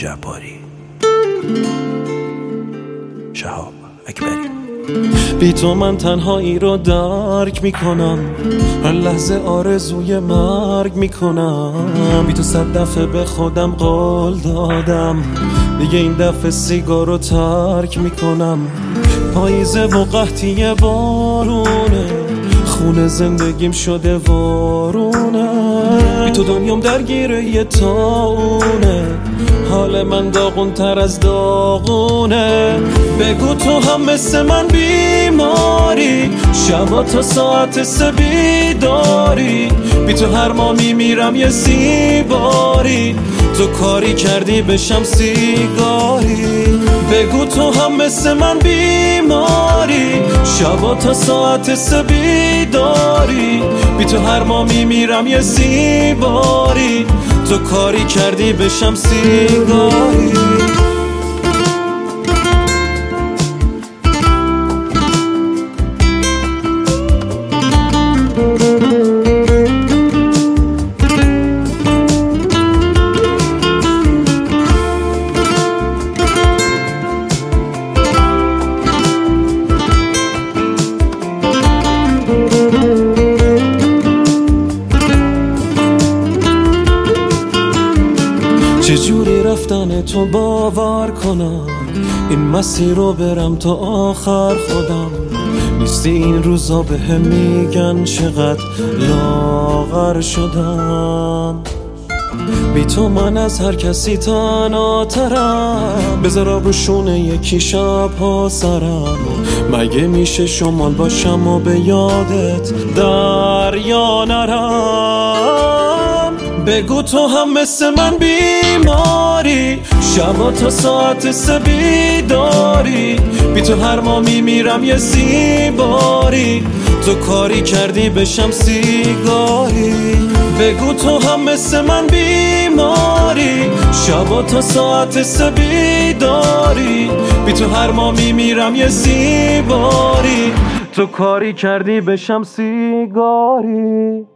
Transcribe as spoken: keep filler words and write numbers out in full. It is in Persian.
جباری. شهاب اکبری. بی تو من تنهایی رو درک میکنم، هر لحظه آرزوی مرگ میکنم. بی تو صد دفعه به خودم قول دادم، دیگه این دفعه سیگار رو ترک میکنم. پاییزه و قحطی بارونه، خونه زندگیم شده وارونه. بی تو دنیام درگیره یه تاونه، حال من داغون تر از داغونه. بگو تو هم مثل من بیماری، شبا تا ساعت سه بیداری. بی تو هر ما میمیرم یه سیباری، تو کاری کردی بشم سیگاری. بگو تو هم مثل من بیماری، شبا تا ساعت سه بیداری. بی تو هر ما میمیرم یه سیباری، تو کاری کردی بشم سیگاری. چجوری رفتن تو باور کنم، این مسیر رو برم تا آخر خودم. نیستی این روزا به هم میگن چقدر لاغر شدم. بی تو من از هر کسی تنهاترم، بذارم رو شونه یکی شب ها سرم. مگه میشه شمال باشم و به یادت دریا نرم. بگو تو هم مثل من بیماری، شبا تا ساعت سه بیداری. بی تو هر ما میمیرم یه سیباری، تو کاری کردی بشم سیگاری. بگو تو هم مثل من بیماری، شبا تا ساعت سه بیداری. بی تو هر ما میمیرم یه سیباری، تو کاری کردی بشم سیگاری.